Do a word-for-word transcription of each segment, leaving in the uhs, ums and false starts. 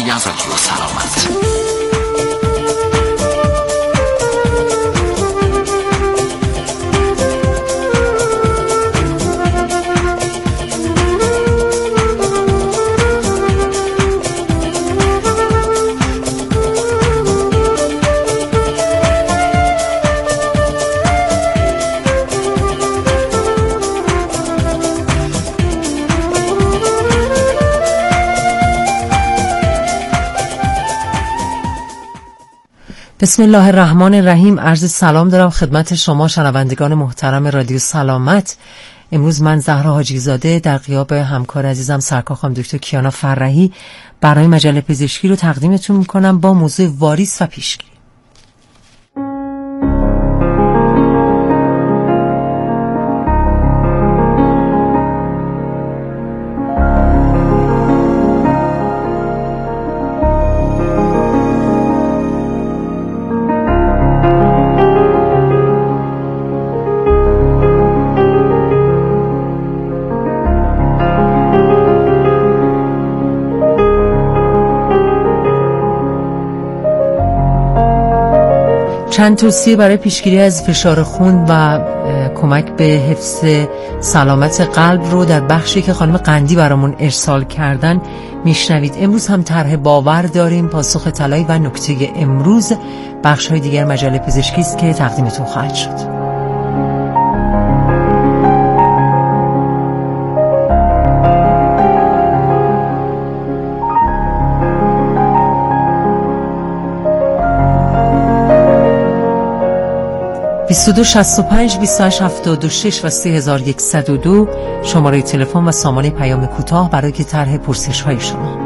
از رادیو سلامت. بسم الله الرحمن الرحیم. عرض سلام دارم خدمت شما شنوندگان محترم رادیو سلامت. امروز من زهرا حاجی زاده در غیاب همکار عزیزم سرکار خانم دکتر کیانا فرحی برای مجله پزشکی رو تقدیمتون میکنم با موضوع واریس و پیشگیری. چند توصیه برای پیشگیری از فشار خون و کمک به حفظ سلامت قلب رو در بخشی که خانم قندی برامون ارسال کردن میشنوید. امروز هم طرح باور داریم، پاسخ طلایی و نکته امروز. بخش‌های دیگر مجله پزشکی است که تقدیمتون خواهد شد. بیست و دو شصت و پنج بیست و هشت هفتاد و شش و سه هزار و صد و دو شماره تلفن و سامانه پیام کوتاه برای طرح پرسش های شما.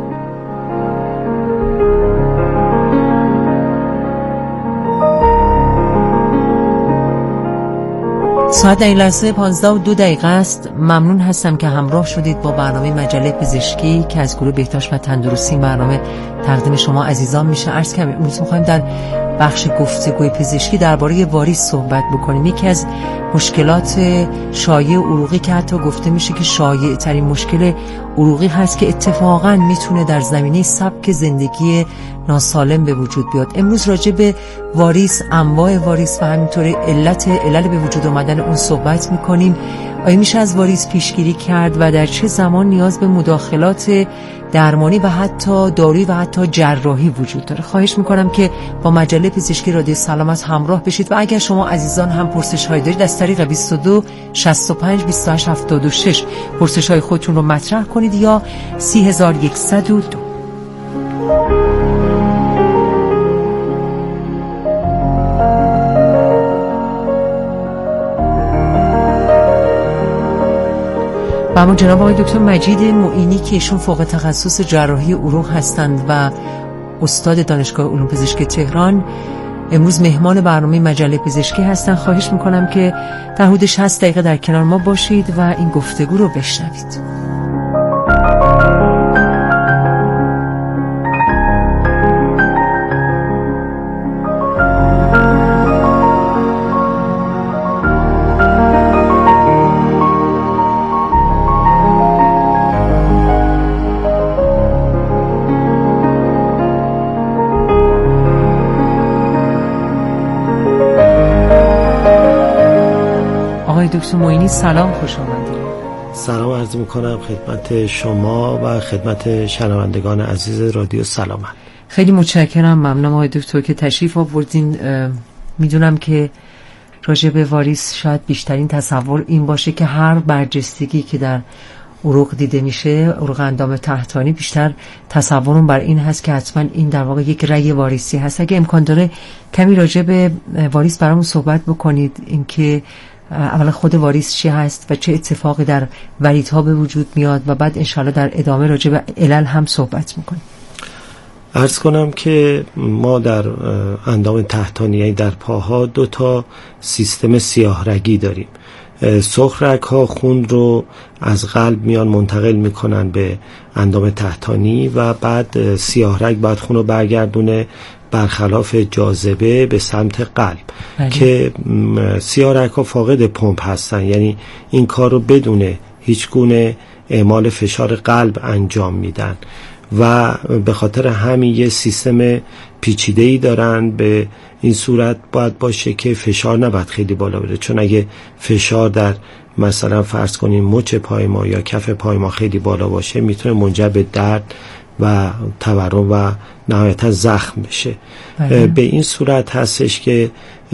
ساعت در این لحظه پانزده و دو دقیقه است. ممنون هستم که همراه شدید با برنامه مجله پزشکی که از گروه بهداشت و تندرستی برنامه تقدیم شما عزیزان میشه. عرض کنم امروز می‌خوایم در بخش گفتگوی پزشکی درباره واریس صحبت بکنیم. یکی از مشکلات شایع عروقی که حتی گفته میشه که شایع ترین مشکل عروقی هست که اتفاقا میتونه در زمینه سبک زندگی ناسالم به وجود بیاد. امروز راجع به واریس، انواع واریس و همینطور علت علل به وجود آمدن اون صحبت میکنیم. آیا میشه از واریس پیشگیری کرد و در چه زمان نیاز به مداخلات درمانی و حتی دارویی و حتی جراحی وجود داره؟ خواهش میکنم که با مجله پزشکی رادیو سلامت همراه بشید و اگر شما عزیزان هم پرسش هایی دارید از طریق بیست و دو شصت و پنج بیست و هشت هفتاد و شش پرسش های خودتون رو مطرح کنید یا سی هزار و صد و دو. و اما جناب آقای دکتر مجید معینی که ایشون فوق تخصص جراحی عروق هستند و استاد دانشگاه علوم پزشکی تهران امروز مهمان برنامه مجله پزشکی هستند. خواهش میکنم که در حدود شصت دقیقه در کنار ما باشید و این گفتگو رو بشنوید. دکتر معینی سلام، خوش آمدید. سلام عرض میکنم خدمت شما و خدمت شنوندگان عزیز رادیو سلامت. خیلی متشکرم، ممنونم آقای دکتر که تشریف آوردین. میدونم که راجع به واریس شاید بیشترین تصور این باشه که هر برجستگی که در عروق دیده میشه، عروق اندام تحتانی، بیشتر تصورم بر این هست که حتما این در واقع یک رگ واریسی هست. اگه امکان داره کمی راجع به واریس برامون صحبت بکنید، اینکه اول خود واریس چی هست و چه اتفاقی در وریدها به وجود میاد و بعد انشاءالله در ادامه راجع به علل هم صحبت میکنیم. عرض کنم که ما در اندام تحتانی یعنی در پاها دو تا سیستم سیاه رگی داریم. سرخ رگ ها خون رو از قلب میان منتقل میکنن به اندام تحتانی و بعد سیاه رگ بعد خون رو برگردونه برخلاف جاذبه به سمت قلب. بله. که سیاه رگ ها فاقد پمپ هستن، یعنی این کار رو بدون هیچ گونه اعمال فشار قلب انجام میدن و به خاطر همین یه سیستم پیچیده‌ای دارن. به این صورت باید باشه که فشار نباید خیلی بالا بره، چون اگه فشار در مثلا فرض کنیم مچ پای ما یا کف پای ما خیلی بالا باشه میتونه منجر به درد و تورم و نهایتا زخم بشه. به این صورت هستش که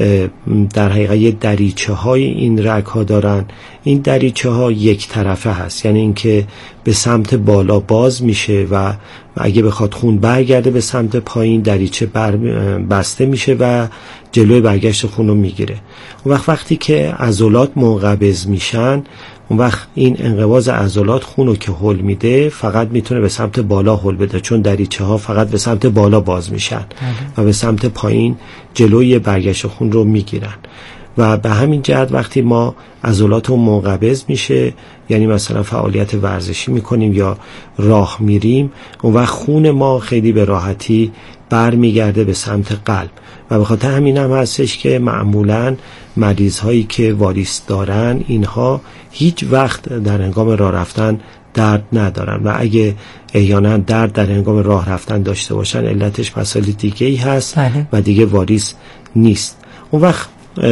در حقیقت یه دریچه های این رگ ها دارن. این دریچه ها یک طرفه هست، یعنی اینکه به سمت بالا باز میشه و اگه بخواد خون برگرده به سمت پایین دریچه بر بسته میشه و جلوی برگشت خون رو میگیره. اون وقت وقتی که عضلات منقبض میشن، اون وقت این انقباض عضلات خون رو که هول میده فقط میتونه به سمت بالا هول بده، چون دریچه ها فقط به سمت بالا باز میشن و به سمت پایین جلوی برگشت خون رو میگیرن. و به همین جهت وقتی ما عضلات منقبض میشه، یعنی مثلا فعالیت ورزشی میکنیم یا راه میریم، اون وقت خون ما خیلی به راحتی برمیگرده به سمت قلب. و به خاطر همین هم هستش که معمولاً مریض هایی که واریس دارن اینها هیچ وقت در هنگام راه رفتن درد ندارن و اگه احیانا درد در هنگام راه رفتن داشته باشن علتش مسائل دیگه ای هست بله. و دیگه واریس نیست. اون وقت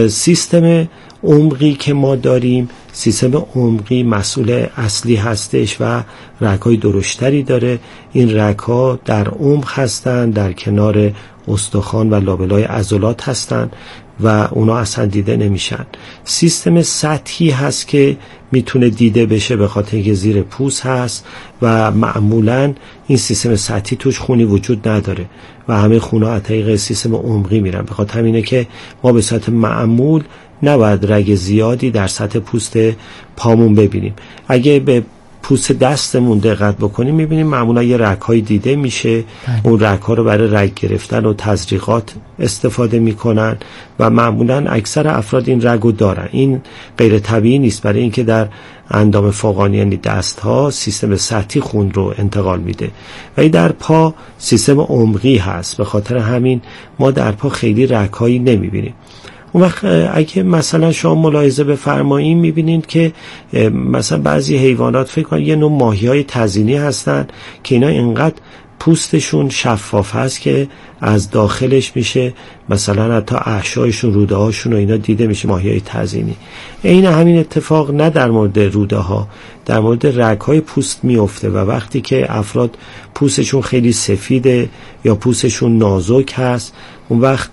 سیستم عمقی که ما داریم، سیستم عمقی مسئول اصلی هستش و رگ‌های درشتری داره. این رگ‌ها در عمق هستن، در کنار استخوان و لابلای عضلات هستن و اونا اصلا دیده نمیشن. سیستم سطحی هست که میتونه دیده بشه به خاطر اینکه زیر پوست هست و معمولا این سیستم سطحی توش خونی وجود نداره و همه خونا از طریق سیستم عمقی میرن. به خاطر همینه که ما به صورت معمول نباید رگ زیادی در سطح پوست پامون ببینیم. اگه به پوست دستمون دقت بکنیم میبینیم معمولا یه رگ‌های دیده میشه. بله. اون رگ‌ها رو برای رگ گرفتن و تزریقات استفاده میکنن و معمولا اکثر افراد این رگو دارن. این غیر طبیعی نیست، برای اینکه در اندام فوقانی یعنی دست‌ها سیستم سطحی خون رو انتقال میده و در پا سیستم عمقی هست. به خاطر همین ما در پا خیلی رگ‌هایی نمیبینیم. اون وقت اگه مثلا شما ملاحظه بفرمایید میبینید که مثلا بعضی حیوانات فکر کنید یه نوع ماهی‌های تزیینی هستن که اینا اینقدر پوستشون شفاف هست که از داخلش میشه مثلا حتی احشایشون، روده هاشون و اینا دیده میشه، ماهی‌های تزیینی. عین همین اتفاق نه در مورد روده ها، در مورد رگ‌های پوست میفته و وقتی که افراد پوستشون خیلی سفیده یا پوستشون نازک هست، اون وقت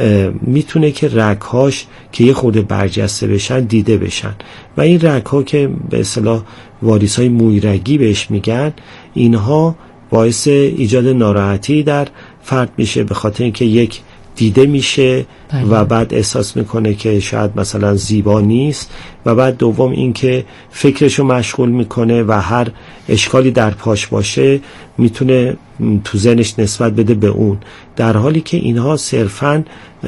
میتونه که رگ‌هاش که یه خورده برجسته بشن دیده بشن و این رگ‌ها که به اصطلاح واریس‌های مویرگی بهش میگن، اینها باعث ایجاد ناراحتی در فرد میشه به خاطر اینکه یک دیده میشه بله. و بعد احساس میکنه که شاید مثلا زیبا نیست و بعد دوم اینکه فکرشو مشغول میکنه و هر اشکالی در پاش باشه میتونه تو ذهنش نسبت بده به اون، در حالی که اینها صرفاً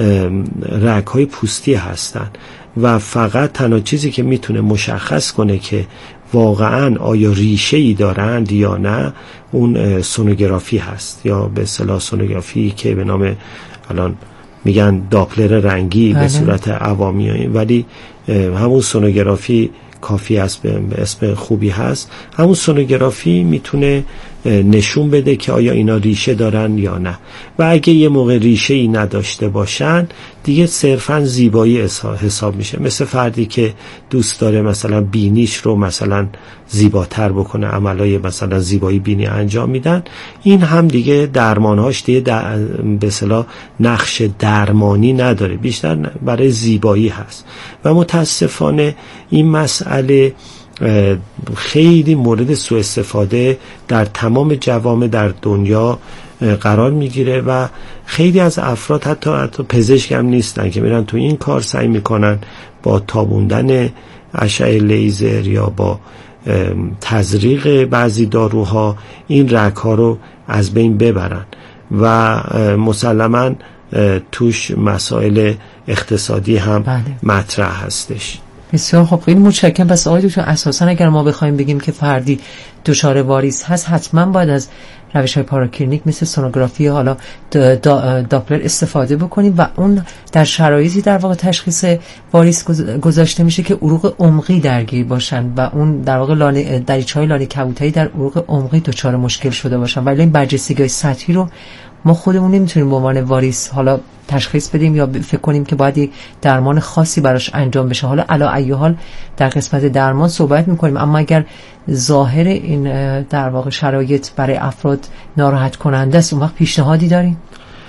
رگ‌های پوستی هستن و فقط تنها چیزی که میتونه مشخص کنه که واقعاً آیا ریشه‌ای دارند یا نه اون سونوگرافی هست، یا به اصطلاح سونوگرافی که به نام الان میگن داپلر رنگی بله. به صورت عوامی، ولی همون سونوگرافی کافی است، به اسم خوبی هست. همون سونوگرافی میتونه نشون بده که آیا اینا ریشه دارن یا نه و اگه یه موقع ریشه ای نداشته باشن دیگه صرفا زیبایی حساب میشه. مثل فردی که دوست داره مثلا بینیش رو مثلا زیباتر بکنه، عملای مثلا زیبایی بینی انجام میدن، این هم دیگه درمانهاش دیگه در به اصطلاح نقش درمانی نداره، بیشتر برای زیبایی هست و متاسفانه این مسئله خیلی مورد سوء استفاده در تمام جوامع در دنیا قرار میگیره و خیلی از افراد حتی حتی پزشک هم نیستن که میرن تو این کار سعی میکنن با تابوندن اشعه لیزر یا با تزریق بعضی داروها این رگ‌ها رو از بین ببرن و مسلماً توش مسائل اقتصادی هم بله. مطرح هستش. بسیار خب، خیلی متشکرم. پس آقای دکتر اساسا اگر ما بخوایم بگیم که فردی دچار واریس هست، حتما باید از روش‌های پاراکلینیک مثل سونوگرافی حالا دا دا داپلر استفاده بکنیم و اون در شرایطی در واقع تشخیص واریس گذاشته میشه که عروق عمقی درگیر باشن و اون در واقع لانه دریچه‌های لانه کبوتری در عروق عمقی دچار مشکل شده باشن. ولی این برجستگی‌های سطحی رو ما خودمون نمیتونیم به عنوان واریس حالا تشخیص بدیم یا فکر کنیم که باید یک درمان خاصی براش انجام بشه. حالا علی ای حال در قسمت درمان صحبت میکنیم، اما اگر ظاهر این در واقع شرایط برای افراد ناراحت کننده است، اون وقت پیشنهادی داریم؟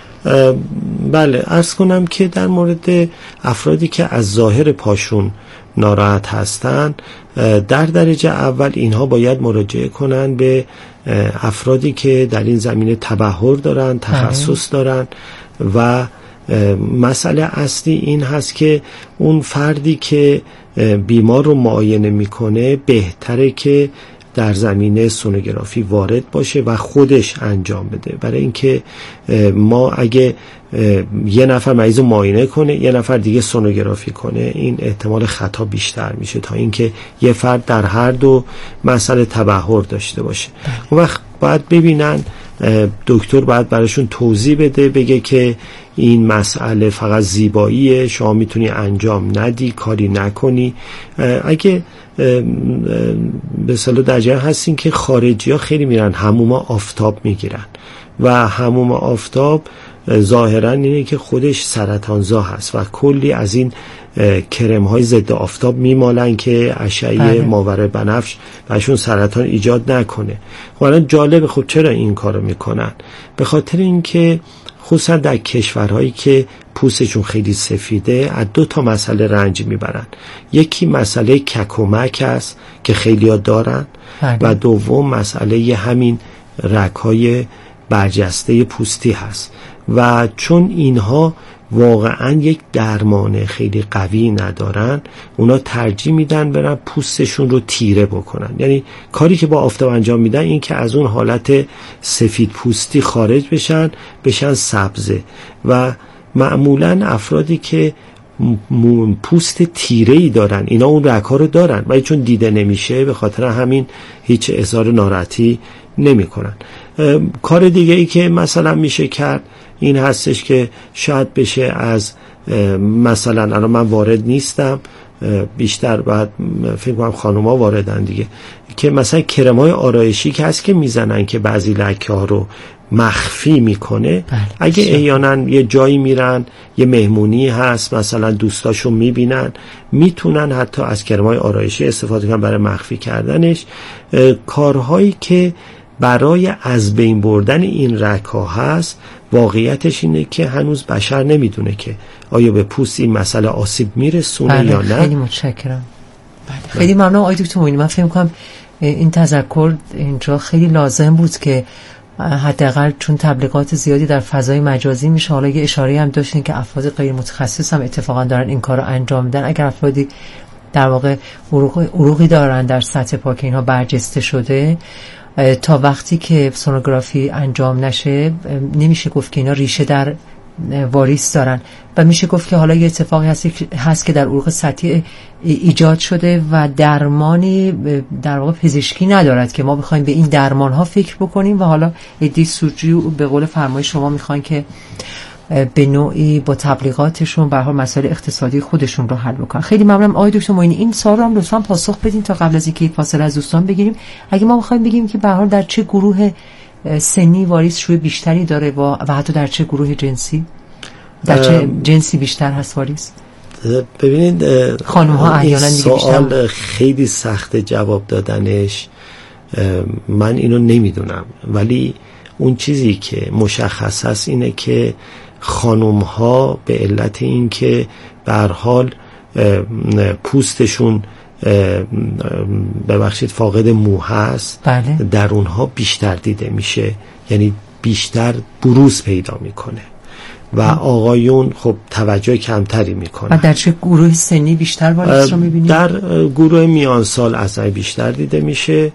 بله، عرض کنم که در مورد افرادی که از ظاهر پاشون ناراحت هستن، در درجه اول اینها باید مراجعه کنن به افرادی که در این زمینه تبحر دارن، تخصص دارن و مسئله اصلی این هست که اون فردی که بیمار رو معاینه میکنه بهتره که در زمینه سونوگرافی وارد باشه و خودش انجام بده، برای اینکه ما اگه یه نفر مریض رو معاینه کنه یه نفر دیگه سونوگرافی کنه، این احتمال خطا بیشتر میشه تا اینکه یه فرد در هر دو مسئله تبحر داشته باشه. اون وقت باید ببینن دکتر باید براشون توضیح بده، بگه که این مسئله فقط زیباییه، شما میتونی انجام ندی، کاری نکنی. اگه به اصطلاح در جای هستین که خارجی ها خیلی میرن حموم آفتاب میگیرن و حموم آفتاب ظاهرا اینه که خودش سرطانزا هست و کلی از این کرم های ضد آفتاب میمالن که اشعه ماورای بنفش برشون سرطان ایجاد نکنه. خب الان جالب، خب چرا این کارو میکنن؟ به خاطر اینکه خصوصا در کشورهایی که پوستشون خیلی سفیده از دو تا مسئله رنج میبرن. یکی مسئله ککومک است که خیلی‌ها دارن بله. و دوم مسئله همین رگ‌های برجسته پوستی هست و چون اینها واقعا یک درمان خیلی قوی ندارن، اونا ترجیح میدن برن پوستشون رو تیره بکنن. یعنی کاری که با آفتاب انجام میدن این که از اون حالت سفید پوستی خارج بشن بشن سبزه و معمولا افرادی که پوست تیره‌ای دارن اینا اون رگ‌ها رو دارن ولی چون دیده نمیشه به خاطر همین هیچ اظهار ناراحتی نمی‌کنن. کار دیگه ای که مثلا میشه کرد این هستش که شاید بشه از مثلا الان من وارد نیستم، بیشتر باید فکر کنم خانوما واردن دیگه، که مثلا کرم‌های آرایشی که هست که میزنن که بعضی لکه‌ها رو مخفی میکنه. بله. اگه احیانا یه جایی میرن یه مهمونی هست مثلا دوستاشون میبینن، میتونن حتی از کرم‌های آرایشی استفاده کنن برای مخفی کردنش. کارهایی که برای از بین بردن این رگ‌ها هست واقعیتش اینه که هنوز بشر نمیدونه که آیا به پوست این مسئله آسیب میرسونه بله. یا نه. خیلی متشکرم. بله. خیلی ممنون آقای دکتر معینی. من فکر می‌کنم این تذکر اینجا خیلی لازم بود که حداقل چون تبلیغات زیادی در فضای مجازی میشه، حالا یه اشاره هم داشتین که افراد غیر متخصص هم اتفاقا دارن این کارو انجام میدن. اگر افرادی در واقع عروق عروقی دارن در سطح پا که اینها برجسته شده، تا وقتی که سونوگرافی انجام نشه نمیشه گفت که اینا ریشه در واریس دارن و میشه گفت که حالا یه اتفاقی هست, هست که در عروق سطحی ایجاد شده و درمانی در واقع پزشکی ندارد که ما بخوایم به این درمان ها فکر بکنیم و حالا ادی سوجو به قول فرمایش شما میخوان که به نوعی با تبلیغاتشون به هر حال مسائل اقتصادی خودشون رو حل بکنن. خیلی ممنونم آقای دکتر معینی. این سوال رو هم لطفاً پاسخ بدین تا قبل از اینکه فاصله از دوستان بگیریم. اگه ما بخوایم بگیم که به هر حال در چه گروه سنی واریس شوی بیشتری داره و حتی در چه گروه جنسی، در چه جنسی بیشتر هست واریس؟ ببینید خانم ها احیانا دیگه بیشتر سوال خیلی سخت جواب دادنش، من اینو نمیدونم، ولی اون چیزی که مشخص است اینه که خانم ها به علت این که به هر حال پوستشون ببخشید فاقد مو هست بله. در اونها بیشتر دیده میشه، یعنی بیشتر بروز پیدا میکنه و آقایون خب توجه کمتری میکنن. و در چه گروه سنی بیشتر واریس رو میبینید؟ در گروه میان سال اصلا بیشتر دیده میشه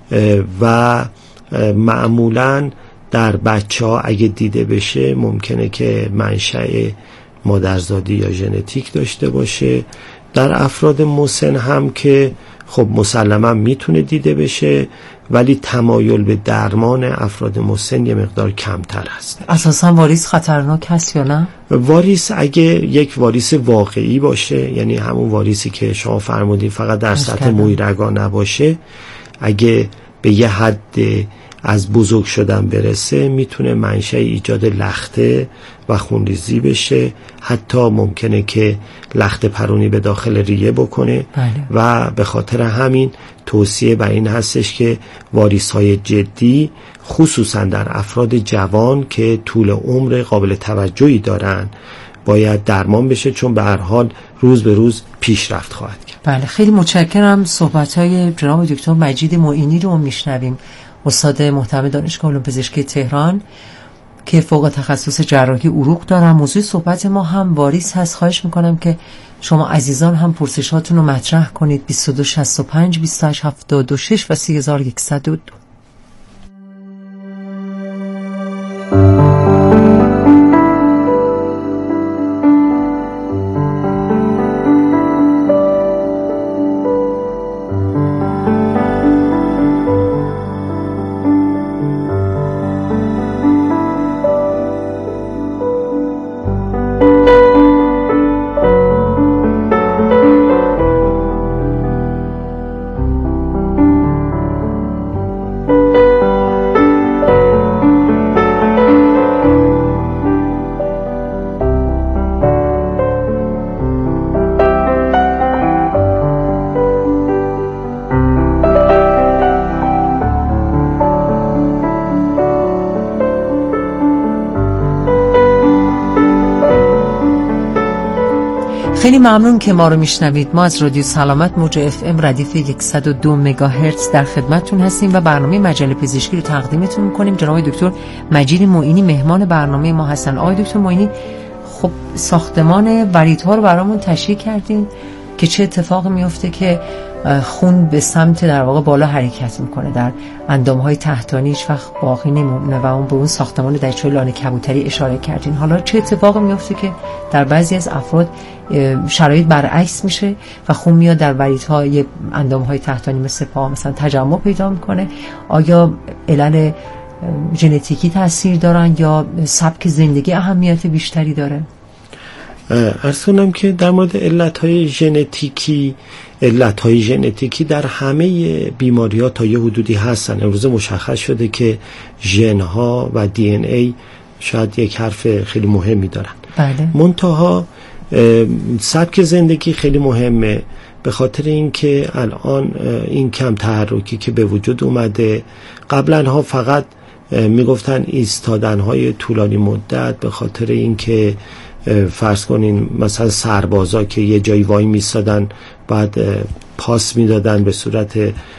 و معمولاً در بچه ها اگه دیده بشه ممکنه که منشأ مادرزادی یا ژنتیک داشته باشه در افراد مسن هم که خب مسلما میتونه دیده بشه، ولی تمایل به درمان افراد مسن یه مقدار کمتر هست. اساسا واریس خطرناک هست یا نه؟ واریس اگه یک واریس واقعی باشه، یعنی همون واریسی که شما فرمودین فقط در سطح موی رگا نباشه، اگه به یه حد از بزرگ شدن برسه میتونه منشأ ایجاد لخته و خونریزی بشه، حتی ممکنه که لخته پرونی به داخل ریه بکنه. بله. و به خاطر همین توصیه بر این هستش که واریس های جدی خصوصا در افراد جوان که طول عمر قابل توجهی دارن باید درمان بشه، چون به هر حال روز به روز پیشرفت خواهد کرد. بله، خیلی متشکرم. صحبت‌های جناب دکتر مجید معینی رو میشنویم، استاد محترم دانشگاه علوم پزشکی تهران که فوق تخصص جراحی عروق دارن. موضوع صحبت ما هم واریس هست. خواهش میکنم که شما عزیزان هم پرسشاتون رو مطرح کنید. بیست و دو شصت و پنج بیست و هشت هفتاد و شش و سه هزار و صد و دو. خیلی ممنون که ما رو میشنوید. ما از رادیو سلامت موج اف ام ردیف صد و دو مگاهرتز در خدمتتون هستیم و برنامه مجله پزشکی رو تقدیمتون میکنیم. جناب دکتر مجید معینی مهمان برنامه ما هستن. آقای دکتر معینی، خب ساختمان وریدها رو برامون تشریح کردین که چه اتفاقی میفته که خون به سمت در واقع بالا حرکت میکنه در اندامهای تحتانی، هیچ وقت باقی نمیمونه و اون به اون ساختمان دریچه لانه کبوتری اشاره کردین. حالا چه اتفاقی میفته که در بعضی از افراد شرایط برعکس میشه و خون میاد در وریدهای اندامهای تحتانی مثل پا مثلا تجمع پیدا میکنه؟ آیا علل ژنتیکی تاثیر دارن یا سبک زندگی اهمیت بیشتری داره؟ عرض کنم که در مورد علتهای ژنتیکی علتهای ژنتیکی در همه بیماری‌ها تا یه حدودی هستن. امروز مشخص شده که ژن‌ها و دی ان ای شاید یک حرف خیلی مهمی دارن. بله. منتها سبک زندگی خیلی مهمه، به خاطر اینکه الان این کم تحرکی که به وجود اومده، قبلا ها فقط میگفتن ایستادن های طولانی مدت به خاطر اینکه فرض کنین مثلا سربازا که یه جایی وای میستادن بعد پاس میدادن به صورت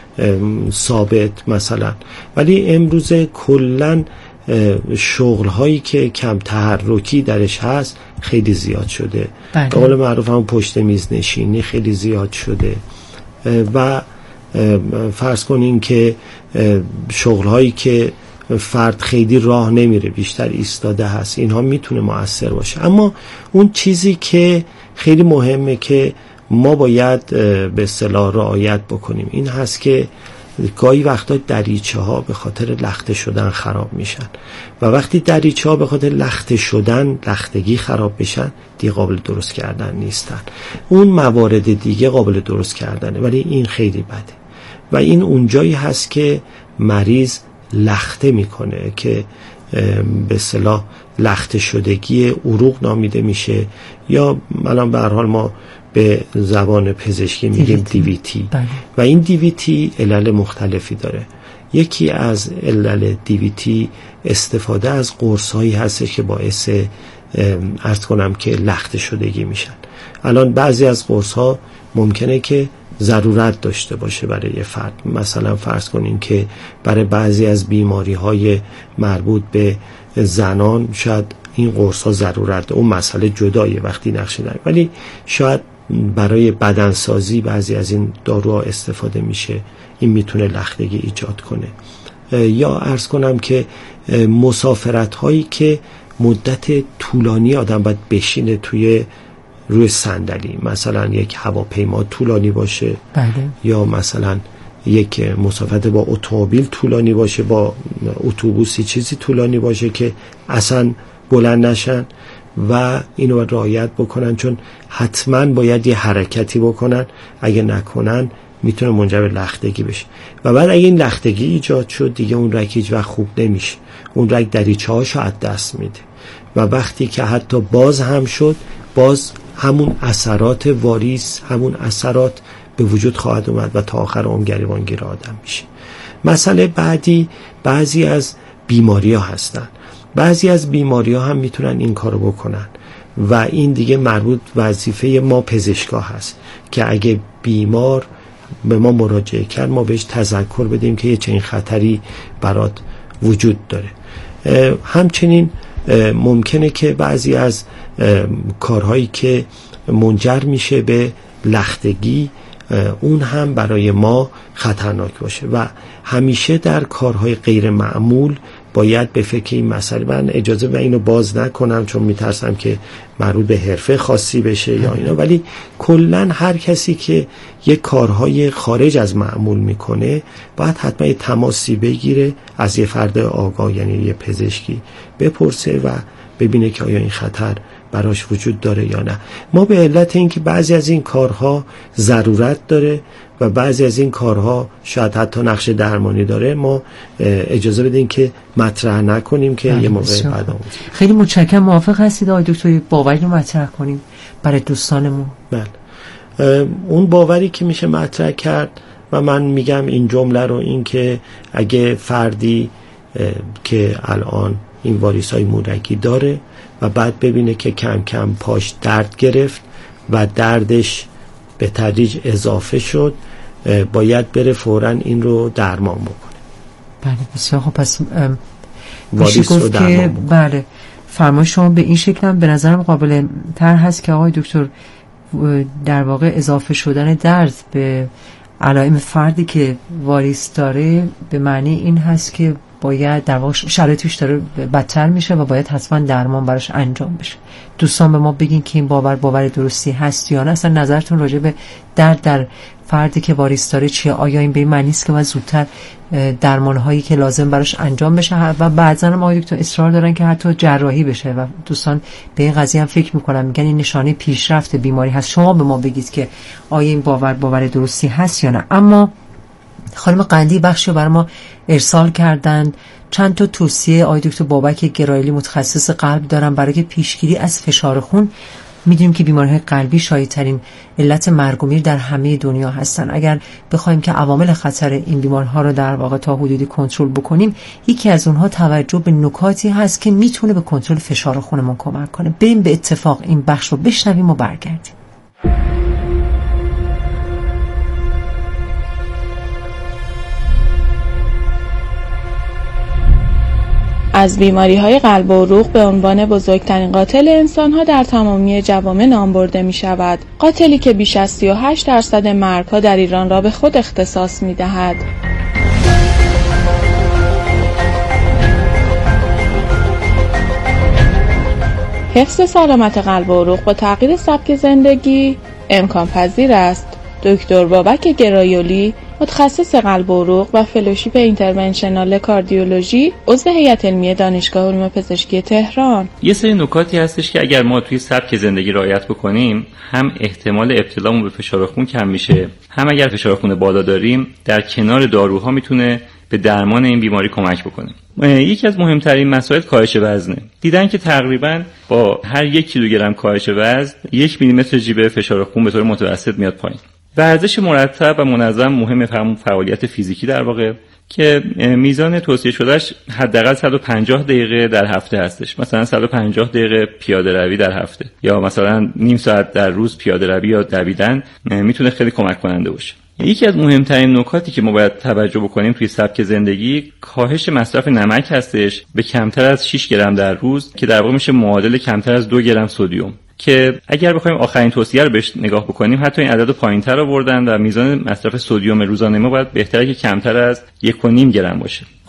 ثابت مثلا، ولی امروز کلن شغل هایی که کم تحرکی درش هست خیلی زیاد شده. به قول معروف هم پشت میز نشینی خیلی زیاد شده و فرض کنین که شغل هایی که فرد خیلی راه نمیره، بیشتر ایستاده هست، اینها میتونه مؤثر باشه. اما اون چیزی که خیلی مهمه که ما باید به اصطلاح رعایت بکنیم این هست که گاهی وقتا دریچه ها به خاطر لخته شدن خراب میشن و وقتی دریچه ها به خاطر لخته شدن لختگی خراب بشن دیگه قابل درست کردن نیستن. اون موارد دیگه قابل درست کردنه، ولی این خیلی بده و این اونجایی هست که مریض لخته میکنه که به اصطلاح لخته شدگی عروق نامیده میشه، یا الان به هر حال ما به زبان پزشکی میگیم دی وی تی. بله. و این دی وی تی علل مختلفی داره. یکی از علل دی وی تی استفاده از قرص هایی هستش که باعث عرض کنم که لخته شدگی میشن. الان بعضی از قرص ها ممکنه که ضرورت داشته باشه برای یه فرد، مثلا فرض کنین که برای بعضی از بیماری های مربوط به زنان شاید این قرص ها ضرورت ده. اون مسئله جدایه وقتی نقشه داره، ولی شاید برای بدنسازی بعضی از این داروها استفاده میشه، این میتونه لختگی ایجاد کنه. یا عرض کنم که مسافرت هایی که مدت طولانی آدم باید بشینه توی روی صندلی، مثلا یک هواپیما طولانی باشه بله. یا مثلا یک مسافت با اتومبیل طولانی باشه، با اتوبوسی چیزی طولانی باشه که اصلا بلند نشن و اینو باید رعایت بکنن، چون حتما باید یه حرکتی بکنن، اگه نکنن میتونه منجر به لختگی بشه. و بعد اگه این لختگی ایجاد شد دیگه اون رگ هیچ وقت خوب نمیشه، اون رگ دریچه هاشو از دست میده و وقتی که حتی باز هم شد، باز همون اثرات واریس، همون اثرات به وجود خواهد اومد و تا آخر عمر گریبانگیر آدم میشه. مسئله بعدی، بعضی از بیماری ها هستن، بعضی از بیماری ها هم میتونن این کارو بکنن و این دیگه مربوط وظیفه ما پزشکا هست که اگه بیمار به ما مراجعه کرد ما بهش تذکر بدیم که یه چنین خطری برات وجود داره. همچنین ممکنه که بعضی از کارهایی که منجر میشه به لختگی اون هم برای ما خطرناک باشه و همیشه در کارهای غیر معمول باید به فکر این مسئله، من اجازه و اینو باز نکنم چون میترسم که مربوط به حرفه خاصی بشه یا اینا، ولی کلن هر کسی که یک کارهای خارج از معمول میکنه باید حتما یه تماسی بگیره از یه فرد آگاه، یعنی یه پزشکی، بپرسه و ببینه که آیا این خطر براش وجود داره یا نه. ما به علت اینکه بعضی از این کارها ضرورت داره و بعضی از این کارها شاید حتی نقش درمانی داره، ما اجازه بدیم که مطرح نکنیم که یه موقع بعد آموزه. خیلی متشکرم. موافق هستید آقای دکتر باوری رو مطرح کنیم برای دوستانمون؟ بله. اون باوری که میشه مطرح کرد و من میگم این جمله رو، این که اگه فردی که الان این واریس‌های مورگی داره و بعد ببینه که کم کم پاش درد گرفت و دردش به تدریج اضافه شد، باید بره فوراً این رو درمان بکنه. بله بسیار خوب. پس واریس رو درمان بکنه. بله فرمایش شما به این شکل هم به نظرم قابل تر هست که آقای دکتر در واقع اضافه شدن درد به علائم فردی که واریس داره به معنی این هست که باید در واقع شرایطش داره بدتر میشه و باید حتما درمان براش انجام بشه. دوستان به ما بگین که این باور باور درستی هست یا نه، اصلا نظرتون راجع به درد در فردی که واریس داره چیه؟ آیا این به این معنی است که باید زودتر درمان هایی که لازم براش انجام بشه و بعضا هم آقای دکتر اصرار دارن که حتی جراحی بشه و دوستان به این قضیه هم فکر میکنن، میگن این نشانه پیشرفت بیماری هست. شما به ما بگید که آیا این باور باور درستی هست یا نه. اما خانم قندی بخشی رو برای ما ارسال کردند. چند تا توصیه آقای دکتر بابک گرایلی متخصص قلب دارن برای پیشگیری از فشار خون. میدونیم که بیماری‌های قلبی شایع‌ترین علت مرگ و میر در همه دنیا هستن. اگر بخوایم که عوامل خطر این بیماری‌ها رو در واقع تا حدودی کنترل بکنیم، یکی از اونها توجه به نکاتی هست که میتونه به کنترل فشار خونمون کمک کنه. بریم به اتفاق این بخش رو بشنویم و برگردیم. از بیماری‌های قلب و عروق به عنوان بزرگترین قاتل انسان‌ها در تمامی جوامع نام برده می‌شود. قاتلی که بیش از سی و هشت درصد مرگ‌ها در ایران را به خود اختصاص می‌دهد. حفظ سلامت قلب و عروق با تغییر سبک زندگی امکان پذیر است. دکتر بابک گرایلی متخصص قلب و عروق و فلوشیپ اینترونشنال کاردیولوژی، عضو هیئت علمی دانشگاه علوم پزشکی تهران. یه سری نکاتی هستش که اگر ما توی سبک زندگی رعایت بکنیم، هم احتمال ابتلامون به فشار خون کم میشه، هم اگر فشار خون بالا داریم در کنار داروها میتونه به درمان این بیماری کمک بکنه. یکی از مهمترین مسائل کاهش وزنه. دیدن که تقریبا با هر یک کیلوگرم کاهش وزن یک میلیمتر جیب فشار خون به طور متوسط میاد پایین. ورزش مرتب و منظم مهمه، همون فعالیت فیزیکی در واقع که میزان توصیه شدهش حداقل صد و پنجاه دقیقه در هفته هستش. مثلا صد و پنجاه دقیقه پیاده روی در هفته یا مثلا نیم ساعت در روز پیاده روی یا دویدن میتونه خیلی کمک کننده باشه. یکی از مهمترین نکاتی که ما باید توجه بکنیم توی سبک زندگی کاهش مصرف نمک هستش به کمتر از شش گرم در روز که در واقع میشه معادل کمتر از دو گرم سدیم، که اگر بخوایم آخرین توصیه رو بهش نگاه بکنیم حتی این عدد رو پایین‌تر آوردن و میزان مصرف سدیم روزانه ما باید بهتره که کمتر از یک و نیم گرم باشه.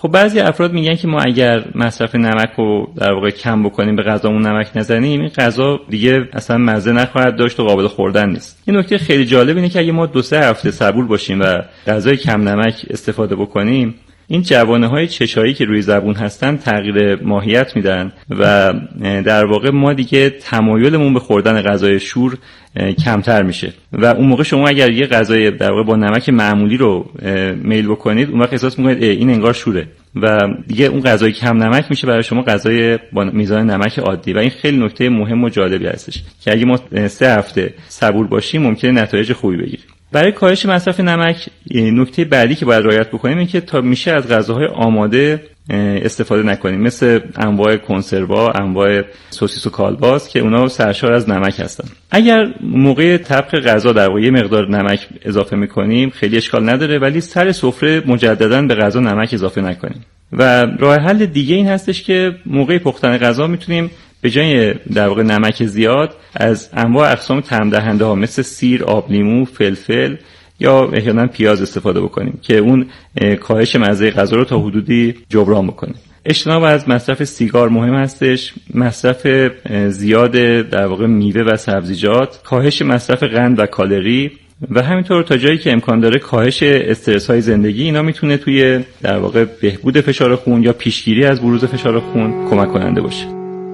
خب بعضی افراد میگن که ما اگر مصرف نمک رو در واقع کم بکنیم، به غذامون نمک نزنیم، این غذا دیگه اصلا مزه نخواهد داشت و قابل خوردن نیست. این نکته خیلی جالب اینه که اگه ما دو سه هفته صبور باشیم و غذای کم نمک استفاده بکنیم، این جوانه‌های چشایی که روی زبون هستن تغییر ماهیت میدن و در واقع ما دیگه تمایلمون به خوردن غذای شور کمتر میشه و اون موقع شما اگر یه غذای در واقع با نمک معمولی رو میل بکنید، اون وقت احساس میکنید این انگار شوره و دیگه اون غذای کم نمک میشه برای شما غذای با میزان نمک عادی و این خیلی نکته مهم و جالبی هستش که اگه ما سه هفته صبور باشیم ممکنه نتایج خوبی بگیریم. برای کاهش مصرف نمک نکته بعدی که باید رعایت بکنیم این که تا میشه از غذاهای آماده استفاده نکنیم، مثل انواع کنسروا، انواع سوسیس و کالباس که اونا سرشار از نمک هستن. اگر موقع طبخ غذا در واقع یه مقدار نمک اضافه میکنیم خیلی اشکال نداره، ولی سر سفره مجددا به غذا نمک اضافه نکنیم. و راه حل دیگه این هستش که موقع پختن غذا میتونیم به جای در واقع نمک زیاد از انواع اقسام طعم دهنده ها مثل سیر، آب لیمو، فلفل یا احیانا پیاز استفاده بکنیم که اون کاهش مزه غذا رو تا حدودی جبران بکنه. اجتناب از مصرف سیگار مهم هستش، مصرف زیاد در واقع میوه و سبزیجات، کاهش مصرف قند و کالری و همینطور تا جایی که امکان داره کاهش استرس های زندگی. اینا میتونه توی در واقع بهبود فشار خون یا پیشگیری از بروز فشار خون کمک کننده باشه.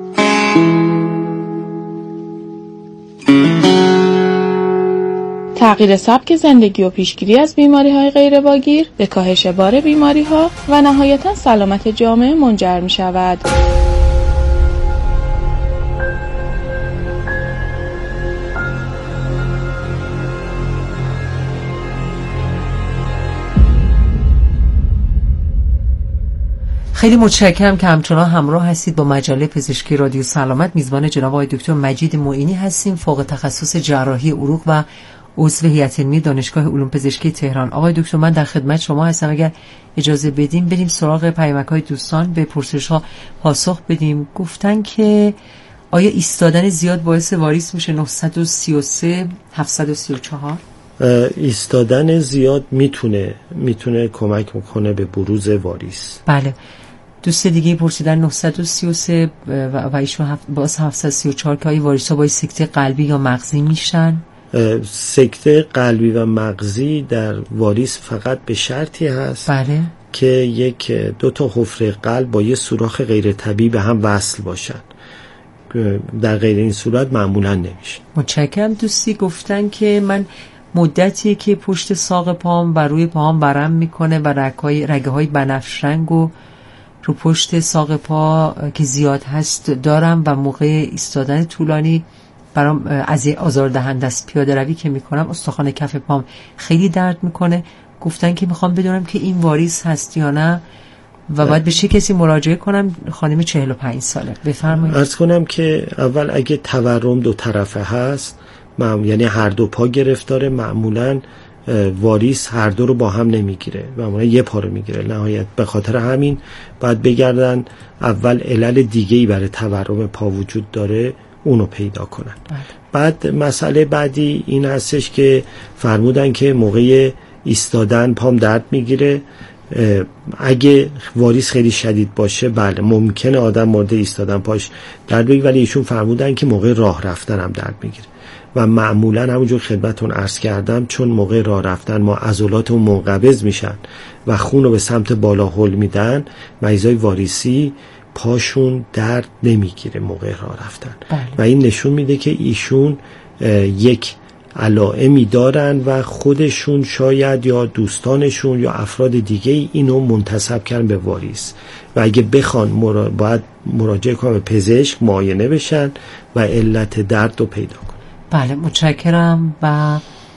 تغییر سبک زندگی و پیشگیری از بیماری‌های غیرواگیر به کاهش بار بیماری‌ها و نهایتاً سلامت جامعه منجر می‌شود. خیلی متشکرم که همچنان همراه هستید با مجله پزشکی رادیو سلامت. میزبان جناب آقای دکتر مجید معینی هستیم، فوق تخصص جراحی عروق و عضو هیئت علمی دانشگاه علوم پزشکی تهران. آقای دکتر من در خدمت شما هستم، اگر اجازه بدیم بریم سراغ پیامک‌های دوستان، به پرسش‌ها پاسخ بدیم. گفتن که آیا ایستادن زیاد باعث واریس میشه؟ نه سه سه هفت سه چهار ایستادن زیاد میتونه میتونه کمک میکنه به بروز واریس. بله. دوست دیگه پرسیدن نه سه سه و ایشون باز هفت سه چهار که آیا واریس‌ها باعث سکته قلبی یا مغزی میشن؟ سکته قلبی و مغزی در واریس فقط به شرطی هست بله. که یک دو تا حفره قلب با یه سوراخ غیر طبیعی به هم وصل باشن. در غیر این صورت معمولا نمیشه. متشکرم. دوستی گفتن که من مدتی که پشت ساق پام و روی پاهم ورم میکنه و رگهای رگه های بنفش رنگ و رو پشت ساق پا که زیاد هست دارم و موقع ایستادن طولانی برام از آزاردهنده است. پیاده روی که میکنم استخوان کف پام خیلی درد میکنه. گفتن که میخوام بدونم که این واریس هست یا نه و باید به چه کسی مراجعه کنم؟ خانم چهل و پنج ساله. بفرمایید. عرض کنم که اول اگه تورم دو طرفه هست، یعنی هر دو پا گرفتاره، معمولاً واریس هر دو رو با هم نمیگیره، معمولا یه پا رو میگیره. نهایت به خاطر همین باید بگردن اول علل دیگه‌ای برای تورم پا وجود داره، اونو پیدا کنن. بعد مسئله بعدی این هستش که فرمودن که موقع ایستادن پام درد میگیره. اگه واریس خیلی شدید باشه بله ممکنه آدم مورد ایستادن پاش درد بگیره، ولی ایشون فرمودن که موقع راه رفتن هم درد میگیره و معمولا همونجور خدمتون عرض کردم چون موقع راه رفتن ما عضلاتمون منقبض میشن و خون رو به سمت بالا هل میدن، مریضای واریسی پاشون درد نمیگیره موقع راه رفتن. بله. و این نشون میده که ایشون یک علائمی دارن و خودشون شاید یا دوستانشون یا افراد دیگه اینو منتسب کردن به واریس و اگه بخوان مرا... باید مراجعه کنن به پزشک، معاینه بشن و علت درد رو پیدا کنن. بله متشکرم. و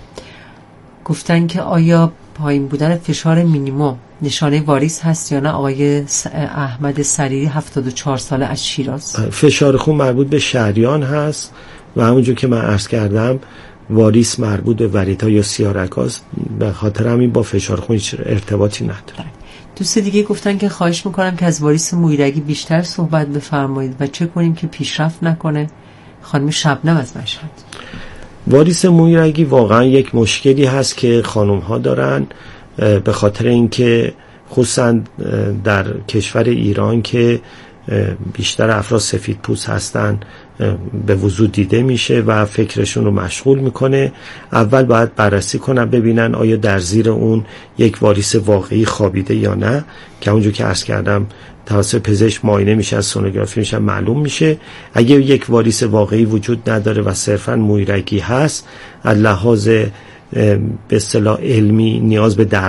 گفتن که آیا پایین بودن فشار مینیمم نشانه واریس هست یا نه؟ آقای احمد سریری هفتاد و چهار ساله از شیراز. فشار خون مربوط به شریان هست و همونجور که من عرض کردم واریس مربوط به وریدها یا سیاه‌رگ‌هاست، به خاطر همین با فشار خون هیچ ارتباطی نداره. دوست دیگه گفتن که خواهش میکنم که از واریس مویرگی بیشتر صحبت بفرمایید و چه کنیم که پیشرفت نکنه. خانم شبنم از مشهد. واریس مویرگی واقعا یک مشکلی هست که خانم ها دارن، به خاطر اینکه خصوصا در کشور ایران که بیشتر افراد سفید پوست هستن به وضوح دیده میشه و فکرشون رو مشغول میکنه. اول باید بررسی کنن ببینن آیا در زیر اون یک واریس واقعی خوابیده یا نه، که اونجور که عرض کردم توسط پزشک معاینه میشه، از سونوگرافی میشه معلوم میشه. اگه یک واریس واقعی وجود نداره و صرفا مویرگی هست، از لحاظ به اصطلاح علمی نیاز به در